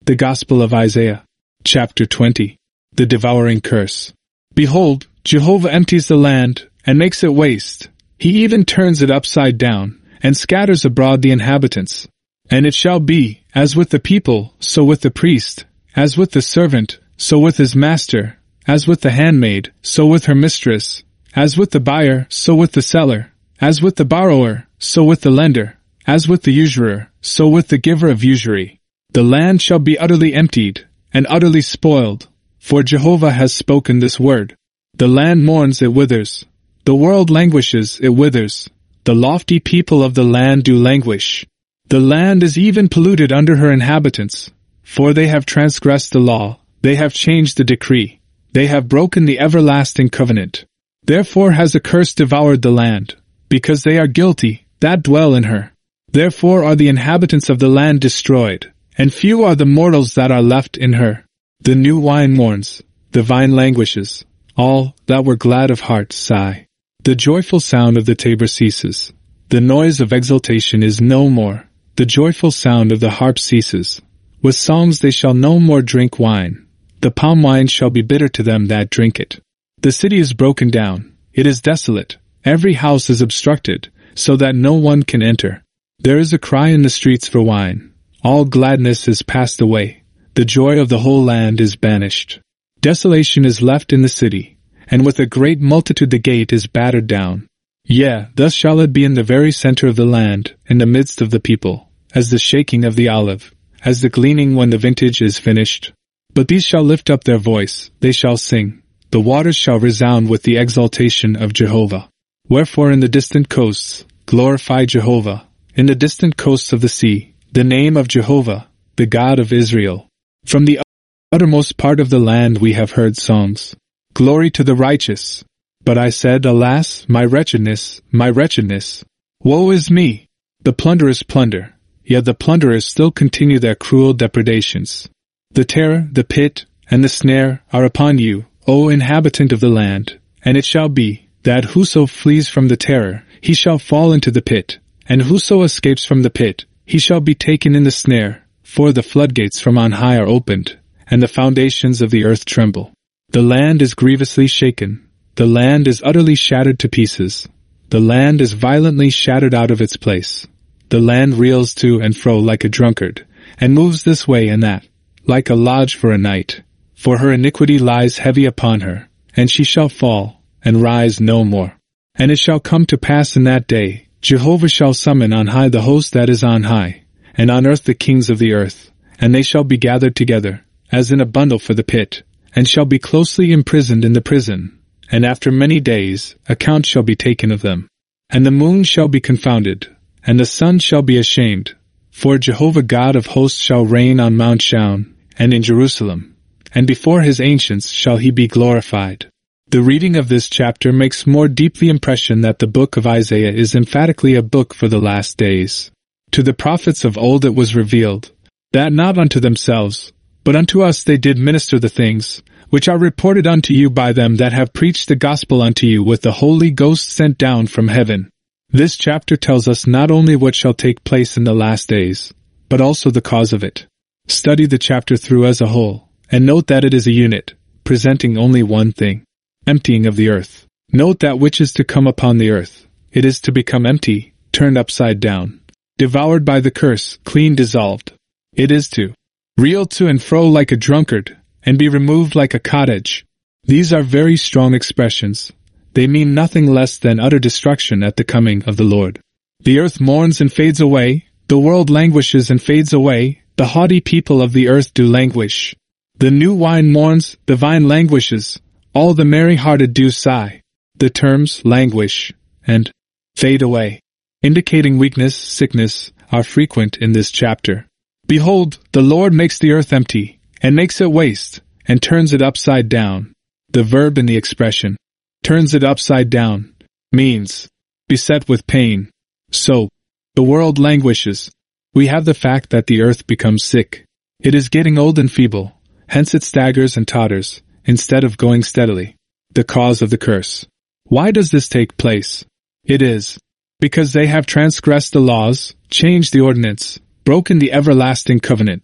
The Gospel of Isaiah, chapter 20. The devouring curse. Behold, Jehovah empties the land, and makes it waste. He even turns it upside down, and scatters abroad the inhabitants. And it shall be, as with the people, so with the priest, as with the servant, so with his master, as with the handmaid, so with her mistress, as with the buyer, so with the seller, as with the borrower, so with the lender, as with the usurer, so with the giver of usury. The land shall be utterly emptied, and utterly spoiled, for Jehovah has spoken this word. The land mourns, it withers. The world languishes, it withers. The lofty people of the land do languish. The land is even polluted under her inhabitants, for they have transgressed the law, they have changed the decree, they have broken the everlasting covenant. Therefore has a curse devoured the land, because they are guilty, that dwell in her. Therefore are the inhabitants of the land destroyed, and few are the mortals that are left in her. The new wine mourns, the vine languishes, all that were glad of heart sigh. The joyful sound of the tabor ceases, the noise of exultation is no more, the joyful sound of the harp ceases. With songs they shall no more drink wine, the palm wine shall be bitter to them that drink it. The city is broken down, it is desolate, every house is obstructed, so that no one can enter. There is a cry in the streets for wine, all gladness is passed away. The joy of the whole land is banished. Desolation is left in the city, and with a great multitude the gate is battered down. Yea, thus shall it be in the very center of the land, in the midst of the people, as the shaking of the olive, as the gleaning when the vintage is finished. But these shall lift up their voice, they shall sing, the waters shall resound with the exaltation of Jehovah. Wherefore in the distant coasts, glorify Jehovah, in the distant coasts of the sea, the name of Jehovah, the God of Israel. From the uttermost part of the land we have heard songs. Glory to the righteous. But I said, alas, my wretchedness, my wretchedness. Woe is me! The plunderers plunder, yet the plunderers still continue their cruel depredations. The terror, the pit, and the snare are upon you, O inhabitant of the land, and it shall be, that whoso flees from the terror, he shall fall into the pit, and whoso escapes from the pit, he shall be taken in the snare. For the floodgates from on high are opened, and the foundations of the earth tremble. The land is grievously shaken, the land is utterly shattered to pieces, the land is violently shattered out of its place. The land reels to and fro like a drunkard, and moves this way and that, like a lodge for a night. For her iniquity lies heavy upon her, and she shall fall, and rise no more. And it shall come to pass in that day, Jehovah shall summon on high the host that is on high, and on earth the kings of the earth, and they shall be gathered together, as in a bundle for the pit, and shall be closely imprisoned in the prison. And after many days, account shall be taken of them. And the moon shall be confounded, and the sun shall be ashamed. For Jehovah God of hosts shall reign on Mount Shaun, and in Jerusalem, and before his ancients shall he be glorified. The reading of this chapter makes more deep the impression that the book of Isaiah is emphatically a book for the last days. To the prophets of old it was revealed, that not unto themselves, but unto us they did minister the things, which are reported unto you by them that have preached the gospel unto you with the Holy Ghost sent down from heaven. This chapter tells us not only what shall take place in the last days, but also the cause of it. Study the chapter through as a whole, and note that it is a unit, presenting only one thing: emptying of the earth. Note that which is to come upon the earth. It is to become empty, turned upside down. Devoured by the curse, clean dissolved. It is to reel to and fro like a drunkard, and be removed like a cottage. These are very strong expressions. They mean nothing less than utter destruction at the coming of the Lord. The earth mourns and fades away, the world languishes and fades away, the haughty people of the earth do languish. The new wine mourns, the vine languishes, all the merry-hearted do sigh. The terms languish and fade away, indicating weakness, sickness, are frequent in this chapter. Behold, the Lord makes the earth empty, and makes it waste, and turns it upside down. The verb in the expression, turns it upside down, means beset with pain. So, the world languishes. We have the fact that the earth becomes sick. It is getting old and feeble, hence it staggers and totters, instead of going steadily. The cause of the curse. Why does this take place? It is because they have transgressed the laws, changed the ordinance, broken the everlasting covenant.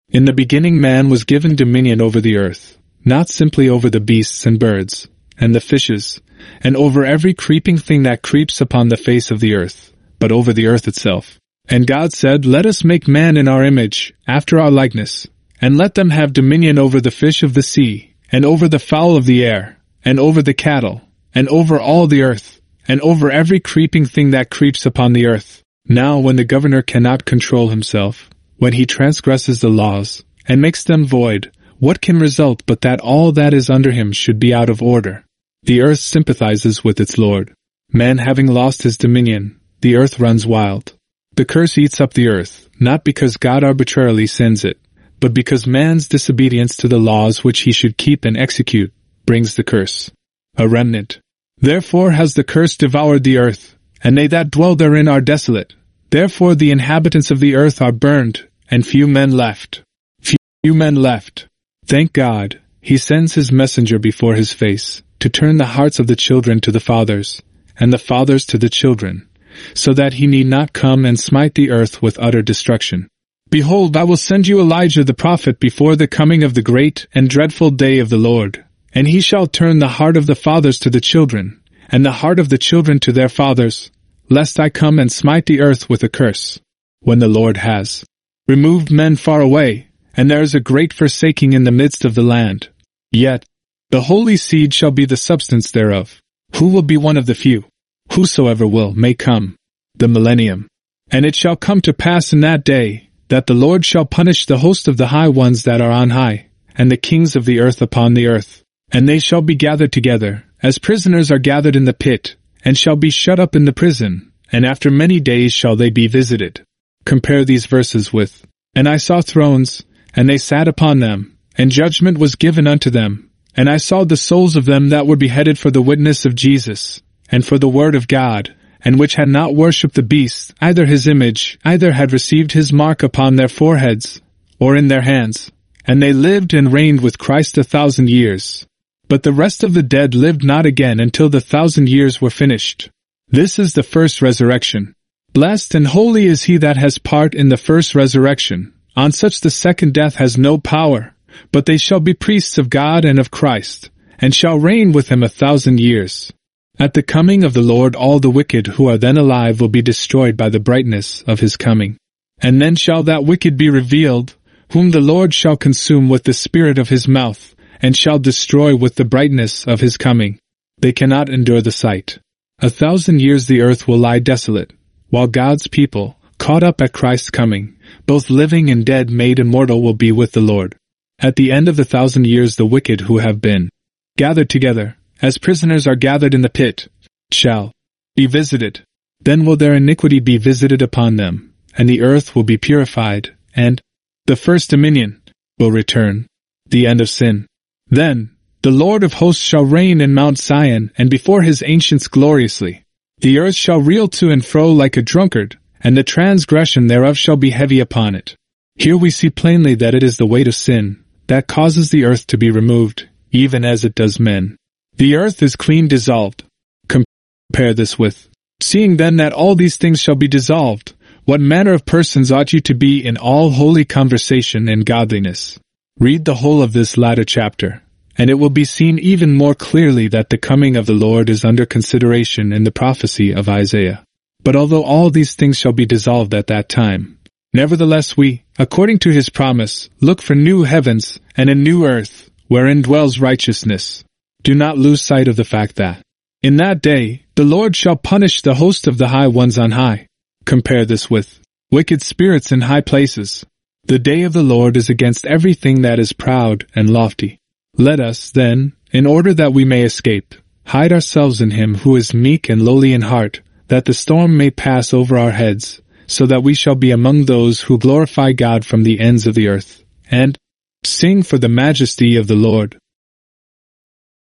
In the beginning man was given dominion over the earth, not simply over the beasts and birds, and the fishes, and over every creeping thing that creeps upon the face of the earth, but over the earth itself. And God said, Let us make man in our image, after our likeness, and let them have dominion over the fish of the sea, and over the fowl of the air, and over the cattle, and over all the earth, and over every creeping thing that creeps upon the earth. Now when the governor cannot control himself, when he transgresses the laws, and makes them void, what can result but that all that is under him should be out of order? The earth sympathizes with its Lord. Man having lost his dominion, the earth runs wild. The curse eats up the earth, not because God arbitrarily sends it, but because man's disobedience to the laws which he should keep and execute brings the curse. A remnant. Therefore has the curse devoured the earth, and they that dwell therein are desolate. Therefore the inhabitants of the earth are burned, and few men left. Few men left. Thank God, he sends his messenger before his face, to turn the hearts of the children to the fathers, and the fathers to the children, so that he need not come and smite the earth with utter destruction. Behold, I will send you Elijah the prophet before the coming of the great and dreadful day of the Lord, and he shall turn the heart of the fathers to the children, and the heart of the children to their fathers, lest I come and smite the earth with a curse. When the Lord has removed men far away, and there is a great forsaking in the midst of the land, yet the holy seed shall be the substance thereof. Who will be one of the few? Whosoever will may come. The millennium. And it shall come to pass in that day, that the Lord shall punish the host of the high ones that are on high, and the kings of the earth upon the earth. And they shall be gathered together, as prisoners are gathered in the pit, and shall be shut up in the prison, and after many days shall they be visited. Compare these verses with, And I saw thrones, and they sat upon them, and judgment was given unto them. And I saw the souls of them that were beheaded for the witness of Jesus, and for the word of God, and which had not worshipped the beast, either his image, either had received his mark upon their foreheads, or in their hands. And they lived and reigned with Christ 1,000 years. But the rest of the dead lived not again until the 1,000 years were finished. This is the first resurrection. Blessed and holy is he that has part in the first resurrection. On such the second death has no power, but they shall be priests of God and of Christ, and shall reign with him 1,000 years. At the coming of the Lord all the wicked who are then alive will be destroyed by the brightness of his coming. And then shall that wicked be revealed, whom the Lord shall consume with the spirit of his mouth, and shall destroy with the brightness of his coming. They cannot endure the sight. 1,000 years the earth will lie desolate, while God's people, caught up at Christ's coming, both living and dead made immortal, will be with the Lord. At the end of the 1,000 years the wicked who have been gathered together, as prisoners are gathered in the pit, shall be visited. Then will their iniquity be visited upon them, and the earth will be purified, and the first dominion will return, the end of sin. Then the Lord of hosts shall reign in Mount Zion, and before his ancients gloriously. The earth shall reel to and fro like a drunkard, and the transgression thereof shall be heavy upon it. Here we see plainly that it is the weight of sin that causes the earth to be removed, even as it does men. The earth is clean dissolved. Compare this with, Seeing then that all these things shall be dissolved, what manner of persons ought you to be in all holy conversation and godliness? Read the whole of this latter chapter, and it will be seen even more clearly that the coming of the Lord is under consideration in the prophecy of Isaiah. But although all these things shall be dissolved at that time, nevertheless we, according to his promise, look for new heavens and a new earth, wherein dwells righteousness. Do not lose sight of the fact that, in that day, the Lord shall punish the host of the high ones on high. Compare this with wicked spirits in high places. The day of the Lord is against everything that is proud and lofty. Let us, then, in order that we may escape, hide ourselves in him who is meek and lowly in heart, that the storm may pass over our heads, so that we shall be among those who glorify God from the ends of the earth, and sing for the majesty of the Lord.